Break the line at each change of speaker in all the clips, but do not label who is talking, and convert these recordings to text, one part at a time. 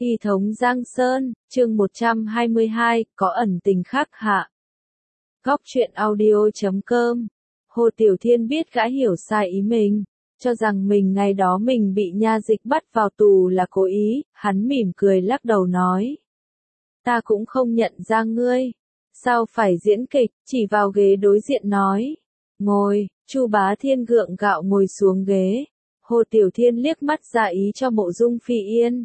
Y thống Giang Sơn, chương 122, có ẩn tình khác hạ. Góc truyện audio.com. Hồ Tiểu Thiên biết gã hiểu sai ý mình, cho rằng mình ngày đó mình bị nha dịch bắt vào tù là cố ý, hắn mỉm cười lắc đầu nói. Ta cũng không nhận ra ngươi, sao phải diễn kịch, chỉ vào ghế đối diện nói. Ngồi, Chu Bá Thiên gượng gạo ngồi xuống ghế. Hồ Tiểu Thiên liếc mắt ra ý cho Mộ Dung Phi Yên.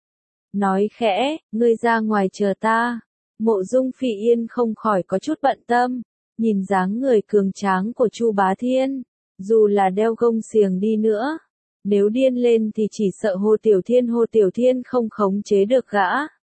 Nói khẽ, ngươi ra ngoài chờ ta. Mộ Dung Phi Yên không khỏi có chút bận tâm, nhìn dáng người cường tráng của Chu Bá Thiên, dù là đeo gông xiềng đi nữa, nếu điên lên thì chỉ sợ Hồ Tiểu Thiên không khống chế được gã.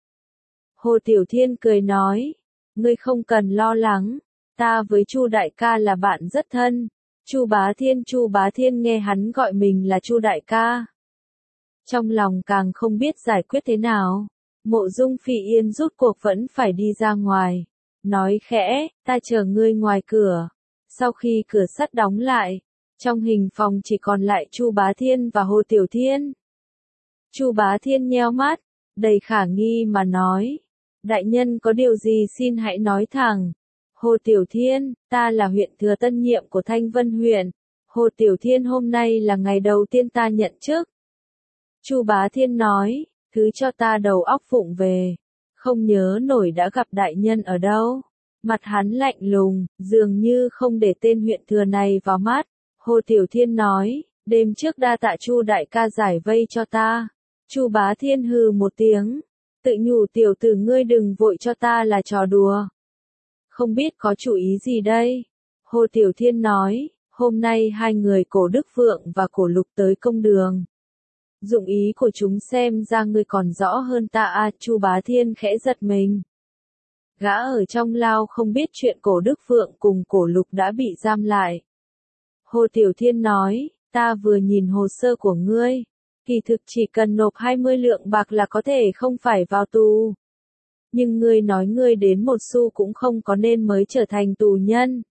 Hồ Tiểu Thiên cười nói, ngươi không cần lo lắng, ta với Chu đại ca là bạn rất thân. Chu Bá Thiên nghe hắn gọi mình là Chu đại ca, trong lòng càng không biết giải quyết thế nào. Mộ Dung Phi Yên rút cuộc vẫn phải đi ra ngoài, nói khẽ, ta chờ ngươi ngoài cửa. Sau khi cửa sắt đóng lại, trong hình phòng chỉ còn lại Chu Bá Thiên và Hồ Tiểu Thiên. Chu Bá Thiên nheo mắt, đầy khả nghi mà nói, đại nhân có điều gì xin hãy nói thẳng. Hồ Tiểu Thiên, ta là huyện thừa tân nhiệm của Thanh Vân huyện. Hồ Tiểu Thiên, hôm nay là ngày đầu tiên ta nhận chức. Chu Bá Thiên nói, thứ cho ta đầu óc vụng về, không nhớ nổi đã gặp đại nhân ở đâu. Mặt hắn lạnh lùng, dường như không để tên huyện thừa này vào mắt. Hồ Tiểu Thiên nói, đêm trước đa tạ Chu đại ca giải vây cho ta. Chu Bá Thiên hừ một tiếng, tự nhủ tiểu tử ngươi đừng vội cho ta là trò đùa. Không biết có chủ ý gì đây? Hồ Tiểu Thiên nói, hôm nay hai người Cổ Đức Phượng và Cổ Lục tới công đường. Dụng ý của chúng xem ra ngươi còn rõ hơn ta à. Chu Bá Thiên khẽ giật mình. Gã ở trong lao không biết chuyện Cổ Đức Phượng cùng Cổ Lục đã bị giam lại. Hồ Tiểu Thiên nói, ta vừa nhìn hồ sơ của ngươi, kỳ thực chỉ cần nộp 20 lượng bạc là có thể không phải vào tù. Nhưng ngươi nói ngươi đến một xu cũng không có nên mới trở thành tù nhân.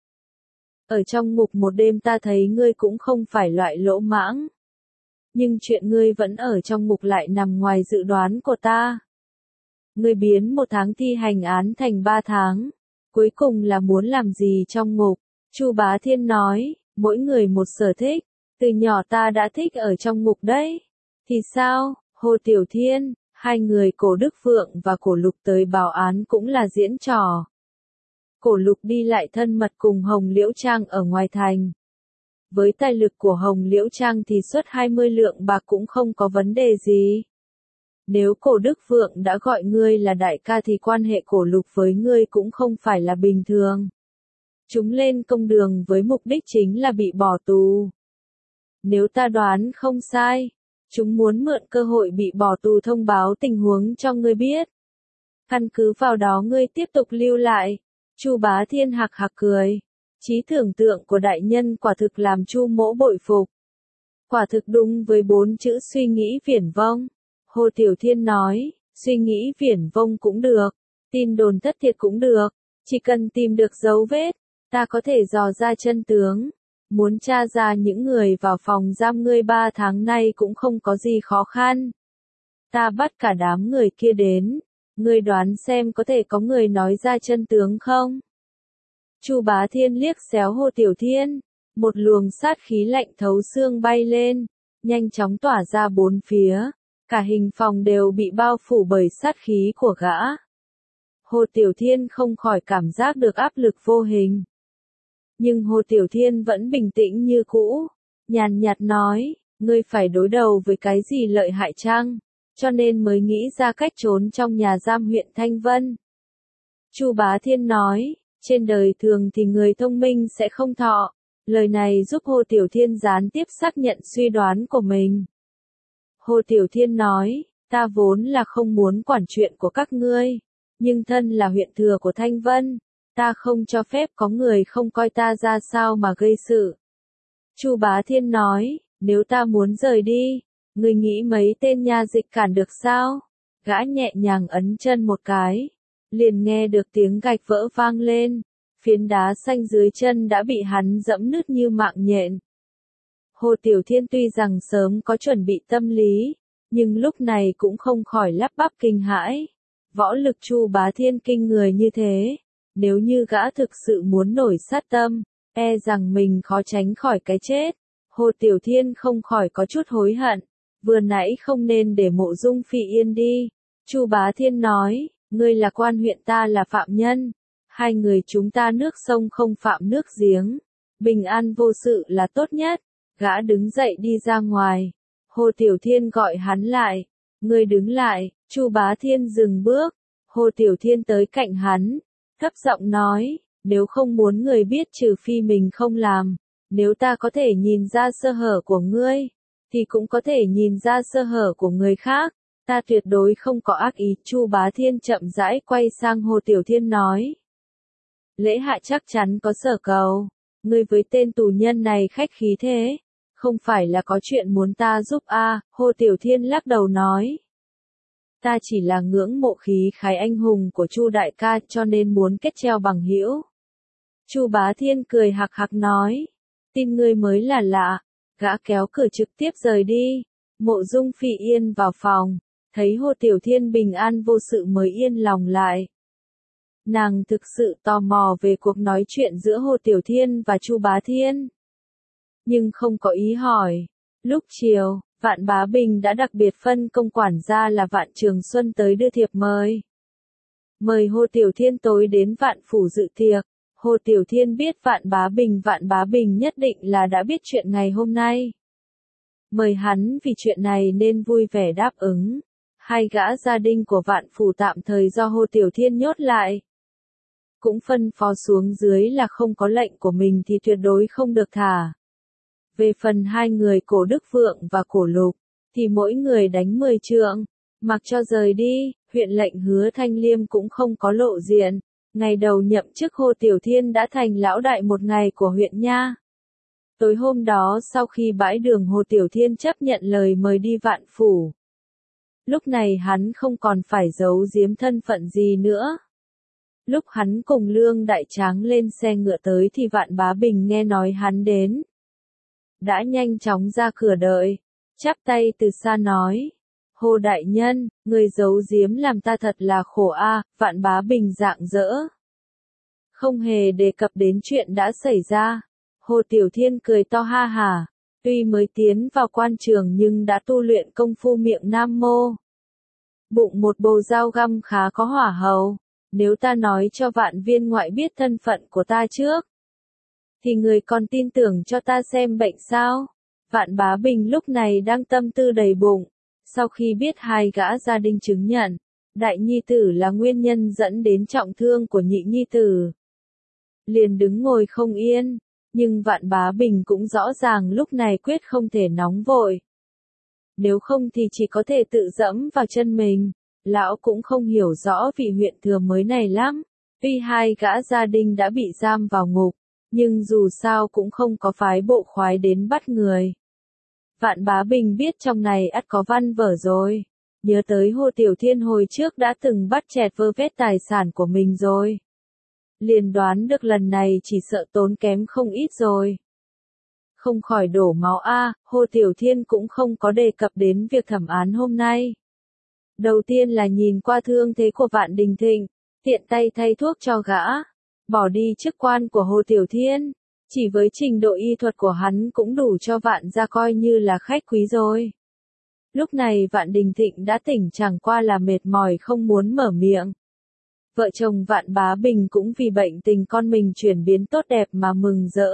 Ở trong ngục một đêm ta thấy ngươi cũng không phải loại lỗ mãng. Nhưng chuyện ngươi vẫn ở trong ngục lại nằm ngoài dự đoán của ta. Ngươi biến 1 tháng thi hành án thành 3 tháng. Cuối cùng là muốn làm gì trong ngục? Chu Bá Thiên nói, mỗi người một sở thích. Từ nhỏ ta đã thích ở trong ngục đấy. Thì sao, Hồ Tiểu Thiên? Hai người Cổ Đức Phượng và Cổ Lục tới báo án cũng là diễn trò. Cổ Lục đi lại thân mật cùng Hồng Liễu Trang ở ngoài thành. Với tài lực của Hồng Liễu Trang thì suất 20 lượng bạc cũng không có vấn đề gì. Nếu Cổ Đức Phượng đã gọi ngươi là đại ca thì quan hệ Cổ Lục với ngươi cũng không phải là bình thường. Chúng lên công đường với mục đích chính là bị bỏ tù. Nếu ta đoán không sai, chúng muốn mượn cơ hội bị bỏ tù thông báo tình huống cho ngươi biết. Căn cứ vào đó ngươi tiếp tục lưu lại. Chu Bá Thiên hạc hạc cười. Trí tưởng tượng của đại nhân quả thực làm Chu mỗ bội phục. Quả thực đúng với 4 chữ suy nghĩ viển vông. Hồ Tiểu Thiên nói, suy nghĩ viển vông cũng được, tin đồn thất thiệt cũng được, chỉ cần tìm được dấu vết, ta có thể dò ra chân tướng. Muốn tra ra những người vào phòng giam ngươi 3 tháng nay cũng không có gì khó khăn. Ta bắt cả đám người kia đến, ngươi đoán xem có thể có người nói ra chân tướng không? Chu Bá Thiên liếc xéo Hồ Tiểu Thiên, một luồng sát khí lạnh thấu xương bay lên, nhanh chóng tỏa ra bốn phía, cả hình phòng đều bị bao phủ bởi sát khí của gã. Hồ Tiểu Thiên không khỏi cảm giác được áp lực vô hình. Nhưng Hồ Tiểu Thiên vẫn bình tĩnh như cũ, nhàn nhạt nói, ngươi phải đối đầu với cái gì lợi hại chăng, cho nên mới nghĩ ra cách trốn trong nhà giam huyện Thanh Vân. Chu Bá Thiên nói, trên đời thường thì người thông minh sẽ không thọ. Lời này giúp Hồ Tiểu Thiên gián tiếp xác nhận suy đoán của mình. Hồ Tiểu Thiên nói, ta vốn là không muốn quản chuyện của các ngươi, nhưng thân là huyện thừa của Thanh Vân, ta không cho phép có người không coi ta ra sao mà gây sự. Chu Bá Thiên nói, nếu ta muốn rời đi, ngươi nghĩ mấy tên nha dịch cản được sao? Gã nhẹ nhàng ấn chân một cái, liền nghe được tiếng gạch vỡ vang lên, phiến đá xanh dưới chân đã bị hắn dẫm nứt như mạng nhện. Hồ Tiểu Thiên tuy rằng sớm có chuẩn bị tâm lý, nhưng lúc này cũng không khỏi lắp bắp kinh hãi. Võ lực Chu Bá Thiên kinh người như thế, nếu như gã thực sự muốn nổi sát tâm, e rằng mình khó tránh khỏi cái chết. Hồ Tiểu Thiên không khỏi có chút hối hận, vừa nãy không nên để Mộ Dung Phi Yên đi. Chu Bá Thiên nói, ngươi là quan huyện, ta là phạm nhân, hai người chúng ta nước sông không phạm nước giếng, bình an vô sự là tốt nhất. Gã đứng dậy đi ra ngoài. Hồ Tiểu Thiên gọi hắn lại, ngươi đứng lại. Chu Bá Thiên dừng bước. Hồ Tiểu Thiên tới cạnh hắn, thấp giọng nói, nếu không muốn người biết trừ phi mình không làm, nếu ta có thể nhìn ra sơ hở của ngươi, thì cũng có thể nhìn ra sơ hở của người khác, ta tuyệt đối không có ác ý. Chu Bá Thiên chậm rãi quay sang Hồ Tiểu Thiên nói, lễ hạ chắc chắn có sở cầu, ngươi với tên tù nhân này khách khí thế, không phải là có chuyện muốn ta giúp à? Hồ Tiểu Thiên lắc đầu nói, ta chỉ là ngưỡng mộ khí khái anh hùng của Chu đại ca cho nên muốn kết treo bằng hữu. Chu Bá Thiên cười hạc hạc nói, tin ngươi mới là lạ. Gã kéo cửa trực tiếp rời đi. Mộ Dung Phi Yên vào phòng, thấy Hồ Tiểu Thiên bình an vô sự mới yên lòng lại. Nàng thực sự tò mò về cuộc nói chuyện giữa Hồ Tiểu Thiên và Chu Bá Thiên, nhưng không có ý hỏi. Lúc chiều, Vạn Bá Bình đã đặc biệt phân công quản gia là Vạn Trường Xuân tới đưa thiệp mời. Mời Hồ Tiểu Thiên tối đến Vạn Phủ dự tiệc. Hồ Tiểu Thiên biết Vạn Bá Bình nhất định là đã biết chuyện ngày hôm nay. Mời hắn vì chuyện này nên vui vẻ đáp ứng. Hai gã gia đình của Vạn Phủ tạm thời do Hồ Tiểu Thiên nhốt lại. Cũng phân phó xuống dưới là không có lệnh của mình thì tuyệt đối không được thả. Về phần hai người Cổ Đức Vượng và Cổ Lục, thì mỗi người đánh 10 trượng, mặc cho rời đi. Huyện lệnh Hứa Thanh Liêm cũng không có lộ diện. Ngày đầu nhậm chức Hồ Tiểu Thiên đã thành lão đại một ngày của huyện nha. Tối hôm đó sau khi bãi đường Hồ Tiểu Thiên chấp nhận lời mời đi Vạn Phủ. Lúc này hắn không còn phải giấu giếm thân phận gì nữa. Lúc hắn cùng Lương Đại Tráng lên xe ngựa tới thì Vạn Bá Bình nghe nói hắn đến. Đã nhanh chóng ra cửa đợi, chắp tay từ xa nói. Hồ đại nhân, người giấu giếm làm ta thật là khổ a. Vạn Bá Bình rạng rỡ, không hề đề cập đến chuyện đã xảy ra. Hồ Tiểu Thiên cười to ha hả, tuy mới tiến vào quan trường nhưng đã tu luyện công phu miệng Nam Mô. Bụng một bầu dao găm khá có hỏa hầu, nếu ta nói cho Vạn viên ngoại biết thân phận của ta trước, thì người còn tin tưởng cho ta xem bệnh sao? Vạn Bá Bình lúc này đang tâm tư đầy bụng. Sau khi biết hai gã gia đình chứng nhận, đại nhi tử là nguyên nhân dẫn đến trọng thương của nhị nhi tử, liền đứng ngồi không yên, nhưng Vạn Bá Bình cũng rõ ràng lúc này quyết không thể nóng vội. Nếu không thì chỉ có thể tự dẫm vào chân mình. Lão cũng không hiểu rõ vị huyện thừa mới này lắm. Tuy hai gã gia đình đã bị giam vào ngục, nhưng dù sao cũng không có phái bộ khoái đến bắt người. Vạn Bá Bình biết trong này ắt có văn vở rồi. Nhớ tới Hồ Tiểu Thiên hồi trước đã từng bắt chẹt vơ vét tài sản của mình rồi. Liền đoán được lần này chỉ sợ tốn kém không ít rồi. Không khỏi đổ máu a. Hồ Tiểu Thiên cũng không có đề cập đến việc thẩm án hôm nay. Đầu tiên là nhìn qua thương thế của Vạn Đình Thịnh, tiện tay thay thuốc cho gã, bỏ đi chức quan của Hồ Tiểu Thiên. Chỉ với trình độ y thuật của hắn cũng đủ cho Vạn gia coi như là khách quý rồi. Lúc này Vạn Đình Thịnh đã tỉnh, chẳng qua là mệt mỏi không muốn mở miệng. Vợ chồng Vạn Bá Bình cũng vì bệnh tình con mình chuyển biến tốt đẹp mà mừng rỡ.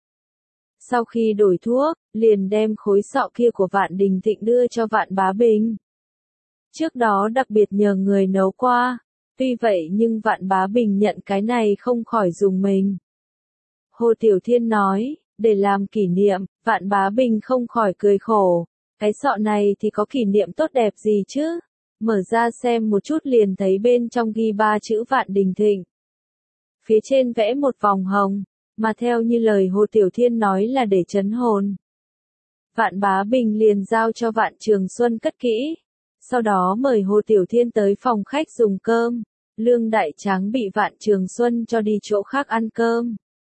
Sau khi đổi thuốc, liền đem khối sọ kia của Vạn Đình Thịnh đưa cho Vạn Bá Bình. Trước đó đặc biệt nhờ người nấu qua, tuy vậy nhưng Vạn Bá Bình nhận cái này không khỏi dùng mình. Hồ Tiểu Thiên nói, để làm kỷ niệm. Vạn Bá Bình không khỏi cười khổ. Cái sọ này thì có kỷ niệm tốt đẹp gì chứ? Mở ra xem một chút liền thấy bên trong ghi 3 chữ Vạn Đình Thịnh. Phía trên vẽ một vòng hồng, mà theo như lời Hồ Tiểu Thiên nói là để trấn hồn. Vạn Bá Bình liền giao cho Vạn Trường Xuân cất kỹ. Sau đó mời Hồ Tiểu Thiên tới phòng khách dùng cơm. Lương Đại Tráng bị Vạn Trường Xuân cho đi chỗ khác ăn cơm.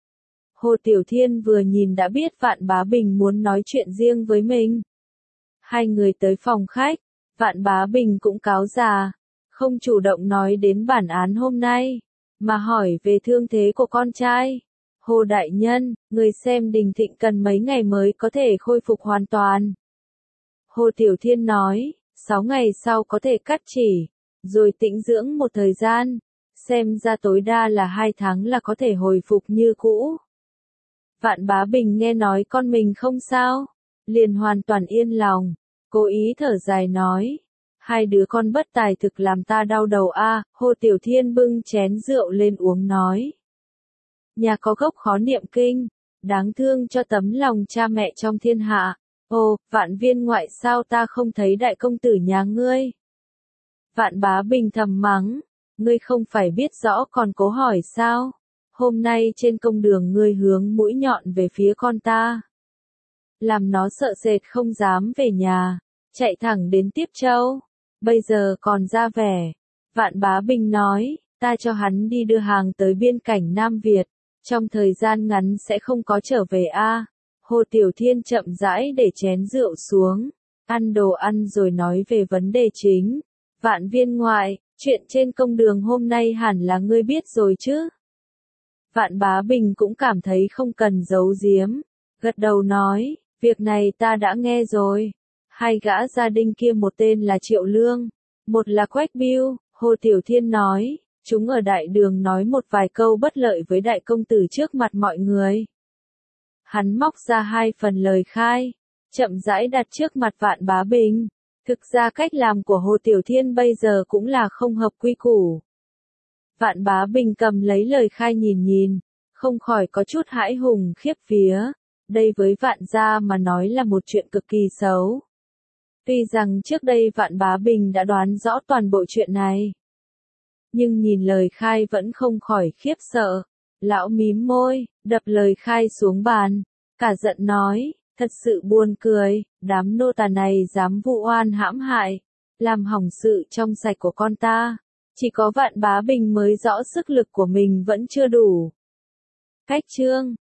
Hồ Tiểu Thiên vừa nhìn đã biết Vạn Bá Bình muốn nói chuyện riêng với mình. Hai người tới phòng khách, Vạn Bá Bình cũng cáo già, không chủ động nói đến bản án hôm nay, mà hỏi về thương thế của con trai. Hồ đại nhân, người xem Đình Thịnh cần mấy ngày mới có thể khôi phục hoàn toàn. Hồ Tiểu Thiên nói, 6 ngày sau có thể cắt chỉ, rồi tĩnh dưỡng một thời gian, xem ra tối đa là 2 tháng là có thể hồi phục như cũ. Vạn Bá Bình nghe nói con mình không sao, liền hoàn toàn yên lòng, cố ý thở dài nói, hai đứa con bất tài thực làm ta đau đầu a. Hồ Tiểu Thiên bưng chén rượu lên uống nói. Nhà có gốc khó niệm kinh, đáng thương cho tấm lòng cha mẹ trong thiên hạ. Ồ, Vạn Viên ngoại sao ta không thấy đại công tử nhà ngươi? Vạn Bá Bình thầm mắng, ngươi không phải biết rõ còn cố hỏi sao? Hôm nay trên công đường ngươi hướng mũi nhọn về phía con ta. Làm nó sợ sệt không dám về nhà, chạy thẳng đến Tiếp Châu. Bây giờ còn ra vẻ. Vạn Bá Bình nói, ta cho hắn đi đưa hàng tới biên cảnh Nam Việt, trong thời gian ngắn sẽ không có trở về a. Hồ Tiểu Thiên chậm rãi để chén rượu xuống, ăn đồ ăn rồi nói về vấn đề chính. Vạn Viên ngoại, chuyện trên công đường hôm nay hẳn là ngươi biết rồi chứ? Vạn Bá Bình cũng cảm thấy không cần giấu giếm, gật đầu nói, việc này ta đã nghe rồi. Hai gã gia đình kia một tên là Triệu Lương, một là Quách Bưu. Hồ Tiểu Thiên nói, chúng ở đại đường nói một vài câu bất lợi với đại công tử trước mặt mọi người. Hắn móc ra 2 phần lời khai, chậm rãi đặt trước mặt Vạn Bá Bình. Thực ra cách làm của Hồ Tiểu Thiên bây giờ cũng là không hợp quy củ. Vạn Bá Bình cầm lấy lời khai nhìn nhìn, không khỏi có chút hãi hùng khiếp vía. Đây với Vạn gia mà nói là một chuyện cực kỳ xấu. Tuy rằng trước đây Vạn Bá Bình đã đoán rõ toàn bộ chuyện này, nhưng nhìn lời khai vẫn không khỏi khiếp sợ. Lão mím môi, đập lời khai xuống bàn, cả giận nói, thật sự buồn cười, đám nô tà này dám vu oan hãm hại, làm hỏng sự trong sạch của con ta. Chỉ có Vạn Bá Bình mới rõ sức lực của mình vẫn chưa đủ. Cách chương